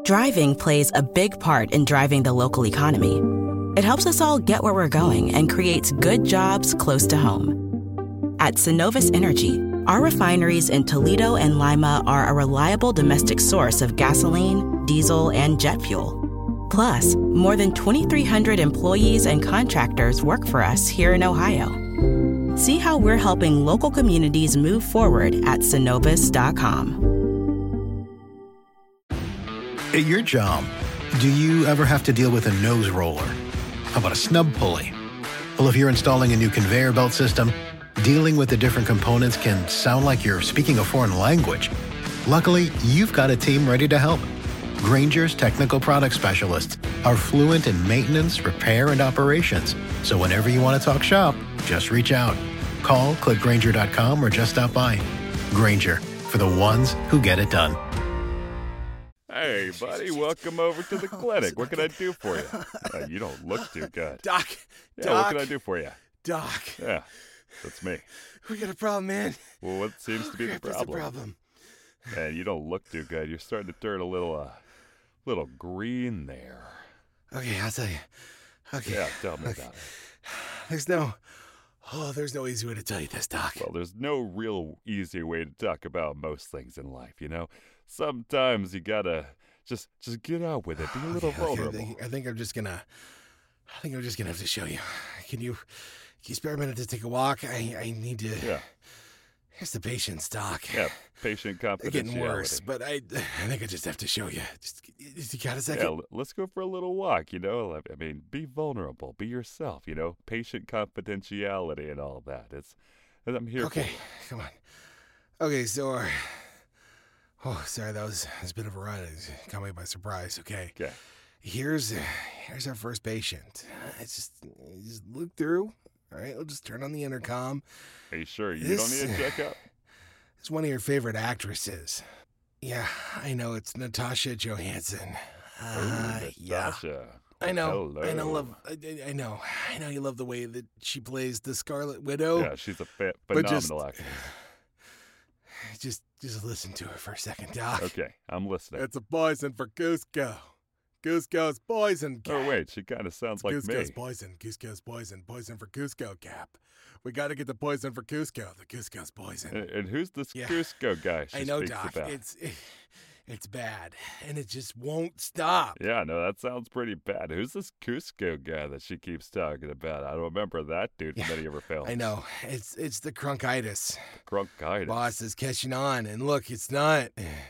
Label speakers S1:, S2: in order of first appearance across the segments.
S1: Driving plays a big part in driving the local economy. It helps us all get where we're going and creates good jobs close to home. At Synovus Energy, our refineries in Toledo and Lima are a reliable domestic source of gasoline, diesel, and jet fuel. Plus, more than 2,300 employees and contractors work for us here in Ohio. See how we're helping local communities move forward at Synovus.com.
S2: At your job, do you ever have to deal with a nose roller? How about a snub pulley? Well, if you're installing a new conveyor belt system, dealing with the different components can sound like you're speaking a foreign language. Luckily, you've got a team ready to help. Grainger's technical product specialists are fluent in maintenance, repair, and operations. So whenever you want to talk shop, just reach out. Call, click Grainger.com, or just stop by. Grainger, for the ones who get it done.
S3: Hey, buddy, welcome over to the clinic. What can I do for you? You don't look too good.
S4: Doc.
S3: What can I do for you?
S4: Doc.
S3: Yeah, that's me.
S4: We got a problem, man.
S3: Well, what seems to be the problem?
S4: What's the problem?
S3: Man, you don't look too good. You're starting to turn a little green there.
S4: Okay, I'll tell you. Okay.
S3: Yeah, tell me about it.
S4: There's no easy way to tell you this, Doc.
S3: Well, there's no real easy way to talk about most things in life, you know? Sometimes you gotta just get out with it. Be a little vulnerable.
S4: I think I'm just gonna have to show you. Can you spare a minute to take a walk? I need to.
S3: Yeah.
S4: Here's the patients, Doc.
S3: Yeah, patient confidentiality.
S4: They're getting worse, but I think I just have to show you. You got a second?
S3: Yeah, let's go for a little walk, you know? I mean, be vulnerable. Be yourself, you know? Patient confidentiality and all that. I'm here for you.
S4: Okay, come on. Okay, so... Oh, sorry, that was a bit of a run. It caught me by surprise, okay?
S3: Okay.
S4: Here's our first patient. It's just look through. All right, we'll just turn on the intercom.
S3: Are you sure you don't need a checkup?
S4: It's one of your favorite actresses. Yeah, I know, it's Natasha Johansson.
S3: Natasha.
S4: Yeah. I know.
S3: Hello.
S4: I know you love the way that she plays the Scarlet Widow.
S3: Yeah, she's a phenomenal actress.
S4: Just listen to her for a second, Doc.
S3: Okay, I'm listening.
S4: It's a poison for Cusco. Cusco's poison, Cap.
S3: Oh, wait, she kind of sounds like
S4: Cusco's
S3: me.
S4: poison. Cusco's poison. Poison for Cusco, Cap. We got to get the poison for Cusco. The Cusco's poison.
S3: And who's this Cusco guy she
S4: I know,
S3: speaks
S4: Doc.
S3: about?
S4: It's bad, and it just won't stop.
S3: Yeah, no, that sounds pretty bad. Who's this Cusco guy that she keeps talking about? I don't remember that dude from any of her films.
S4: I know. It's the crunkitis.
S3: Crunkitis.
S4: Boss is catching on, and look, it's not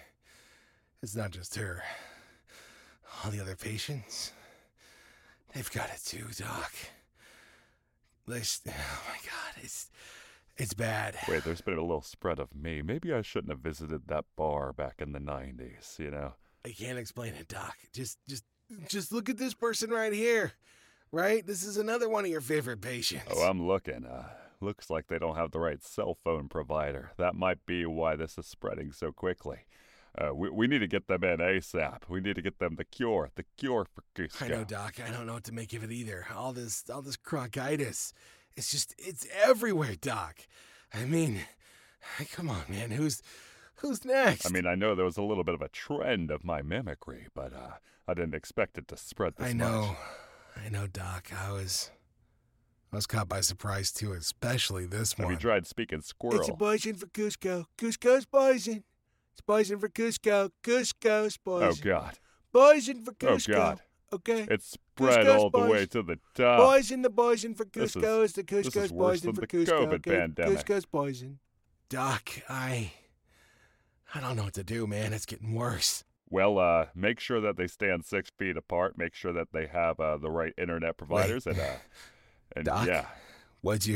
S4: just her. All the other patients, they've got it too, Doc. Oh my God, it's bad.
S3: Wait, there's been a little spread of me. Maybe I shouldn't have visited that bar back in the 90s, you know?
S4: I can't explain it, Doc. Just look at this person right here. Right? This is another one of your favorite patients.
S3: Oh, I'm looking. Looks like they don't have the right cell phone provider. That might be why this is spreading so quickly. We need to get them in ASAP. We need to get them the cure for Cusco.
S4: I know, Doc. I don't know what to make of it either. All this crunkitis. It's everywhere, Doc. I mean, come on, man. Who's next?
S3: I mean, I know there was a little bit of a trend of my mimicry, but I didn't expect it to spread this much.
S4: I know, Doc. I was caught by surprise, too, especially this one.
S3: Have you tried speaking squirrel?
S4: It's a poison for Cusco. Cusco's poison. It's poison for Cusco. Cusco's poison.
S3: Oh, God.
S4: Poison for Cusco.
S3: Oh, God.
S4: Okay.
S3: It's spread
S4: Cusco's
S3: all the way to the top.
S4: The poison for Cusco is the Cusco's poison for Cusco.
S3: COVID pandemic.
S4: Cusco's poison. Doc, I don't know what to do, man. It's getting worse.
S3: Well, make sure that they stand 6 feet apart. Make sure that they have the right internet providers.
S4: Wait.
S3: And
S4: Doc,
S3: yeah.
S4: What did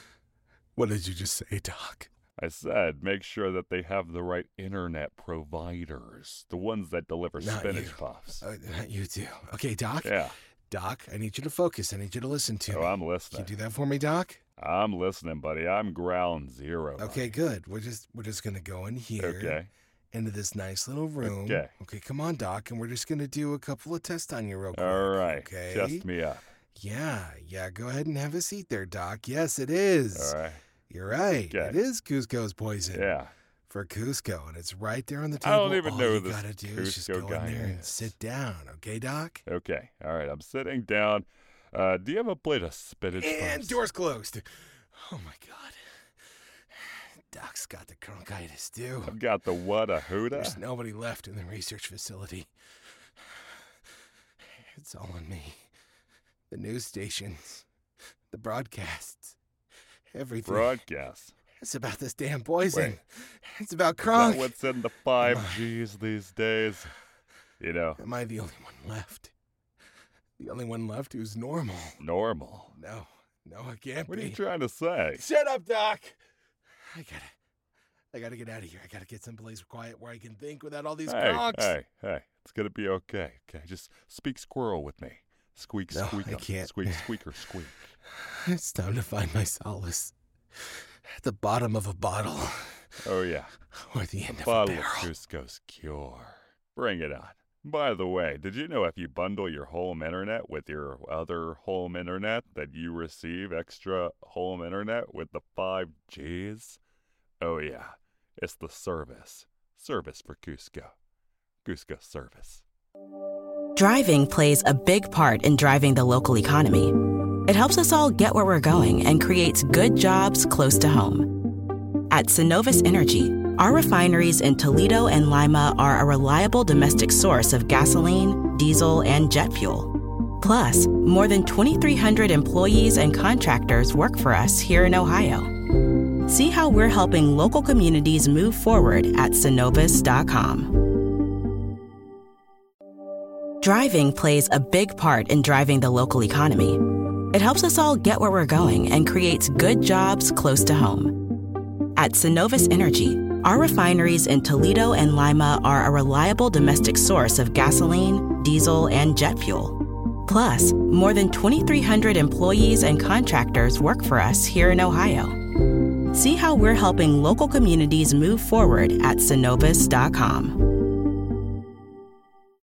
S4: you just say, Doc?
S3: I said, make sure that they have the right internet providers. The ones that deliver spinach puffs.
S4: Not you two. Okay, Doc?
S3: Yeah.
S4: Doc, I need you to focus. I need you to listen to me.
S3: Oh, I'm listening.
S4: Can you do that for me, Doc?
S3: I'm listening, buddy. I'm ground zero.
S4: Okay, good. We're just gonna go in here.
S3: Okay.
S4: Into this nice little room.
S3: Okay.
S4: Okay, come on, Doc, and we're just gonna do a couple of tests on you real quick.
S3: All right.
S4: Okay.
S3: Test me up.
S4: Yeah. Go ahead and have a seat there, Doc. Yes, it is.
S3: All right.
S4: You're right.
S3: Okay.
S4: It is Cusco's poison.
S3: Yeah.
S4: for Cusco, and it's right there on the
S3: I
S4: table.
S3: don't even know
S4: All you
S3: this
S4: gotta do is just
S3: Cusco
S4: go
S3: guy
S4: in there and
S3: is.
S4: sit down, okay, Doc?
S3: Okay, all right, I'm sitting down. Do you have a plate of spinach
S4: And
S3: first?
S4: doors closed. Oh my God. Doc's got the bronchitis too.
S3: I've got the what a hooda.
S4: There's nobody left in the research facility. It's all on me. The news stations, the broadcasts, everything.
S3: Broadcast.
S4: It's about this damn poison.
S3: Wait.
S4: It's about
S3: Is
S4: Kronk.
S3: that what's in the 5Gs these days? You know,
S4: Am I the only one left? The only one left who's normal?
S3: normal.
S4: No, I can't
S3: What are
S4: be.
S3: you trying to say?
S4: Shut up, Doc. I gotta get out of here. I gotta get someplace quiet where I can think without all these Kronks.
S3: Hey, it's gonna be okay. Okay, just speak squirrel with me. Squeak,
S4: No,
S3: squeak,
S4: I can't.
S3: squeak, squeaker, squeak.
S4: It's time to find my solace at the bottom of a bottle
S3: Oh yeah,
S4: or the end of a
S3: bottle of
S4: barrel.
S3: Cusco's Cure. Bring it on. By the way, did you know if you bundle your home internet with your other home internet that you receive extra home internet with the 5Gs? Oh yeah, it's the service. Service for Cusco. Cusco service.
S1: Driving plays a big part in driving the local economy. It helps us all get where we're going and creates good jobs close to home. At Synovus Energy, our refineries in Toledo and Lima are a reliable domestic source of gasoline, diesel, and jet fuel. Plus, more than 2,300 employees and contractors work for us here in Ohio. See how we're helping local communities move forward at Synovus.com. Driving plays a big part in driving the local economy. It helps us all get where we're going and creates good jobs close to home. At Synovus Energy, our refineries in Toledo and Lima are a reliable domestic source of gasoline, diesel, and jet fuel. Plus, more than 2,300 employees and contractors work for us here in Ohio. See how we're helping local communities move forward at Synovus.com.